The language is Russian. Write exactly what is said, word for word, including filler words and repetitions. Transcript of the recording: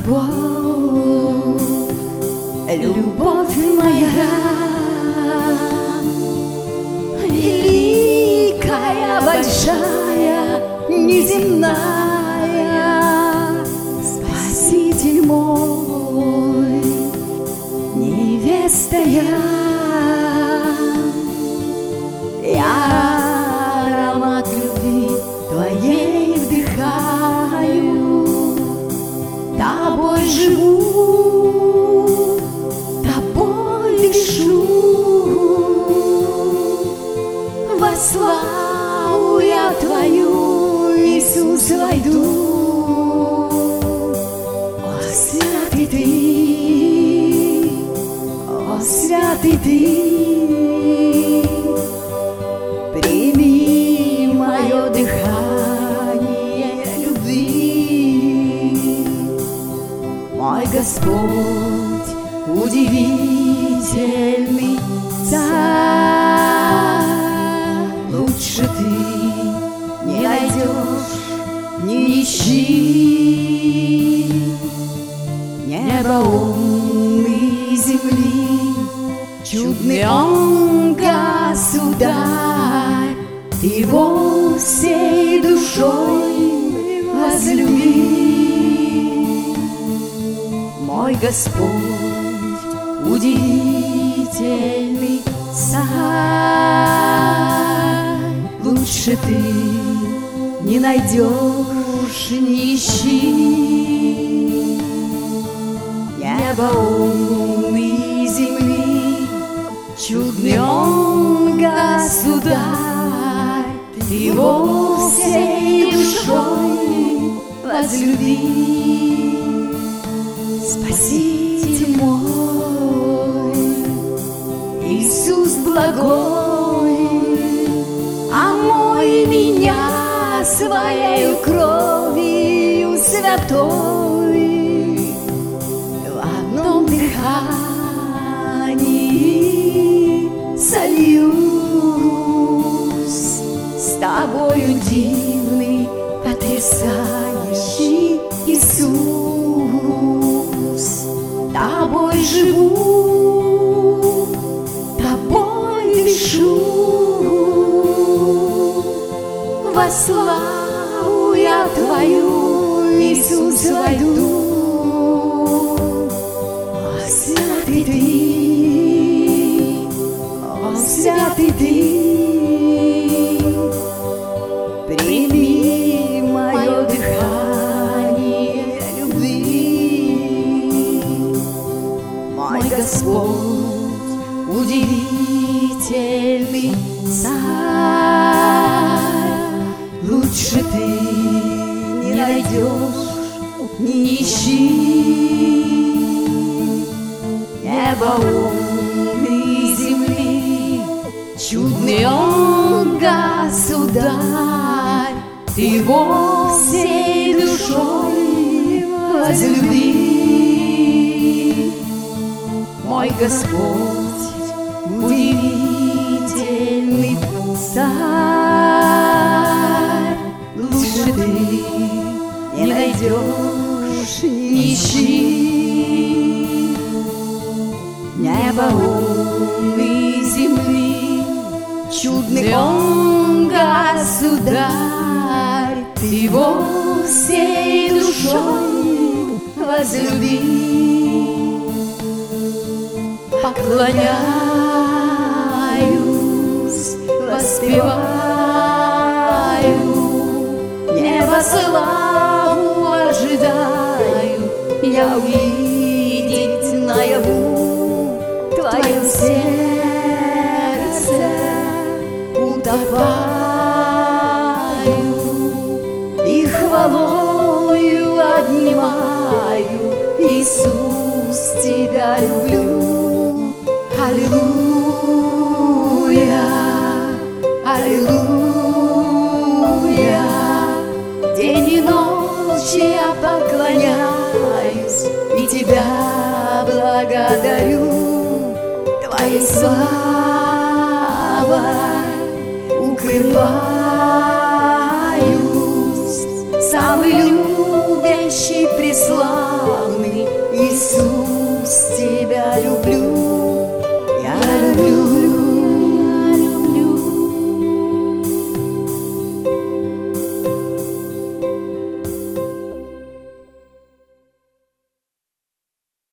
любовь, любовь моя, великая, большая, неземная, Спаситель мой, невеста я. Я аромат любви твоей вдыхаю, тобой живу, тобой дышу. Во славу я твою, Иисус, войду. О, святый ты, о, святый ты, прими мое дыхание любви. Мой Господь, удивительный Царь, лучше ты не найдешь, не ищи. Небо он и земли, чудный он государь, ты его всей душой возлюби. Мой Господь, удивительный Царь, лучше ты не найдешь, не ищи. Небо он и земли, чудный он государь, ты его всей душой возлюби. Спаситель мой, Иисус благой, омой меня своей кровью святой. В одном дыхании сольюсь с тобою, дивный, потрясающий Иисус. Тобой живу, тобой дышу. Во славу я твою, Иисус, войду. О, святый ты, о, святый ты, прими мое дыхание любви. Мой Господь, удивительный Царь, лучше ты не найдешь, не ищи. Небо он и земли, чудный он государь, ты его всей душой возлюби. Мой Господь, удивительный Царь, лучше ты не найдешь, не ищи. Небо он и земли, чудный он государь, ты его всей душой возлюби. Поклоняюсь, воспеваю, небо славу ожидаю, я увидеть наяву твое сердце, утопаю и хвалою обнимаю, Иисус, тебя люблю. Аллилуйя, аллилуйя, день и ночь я поклоняюсь и тебя благодарю. Твоей славой укрываю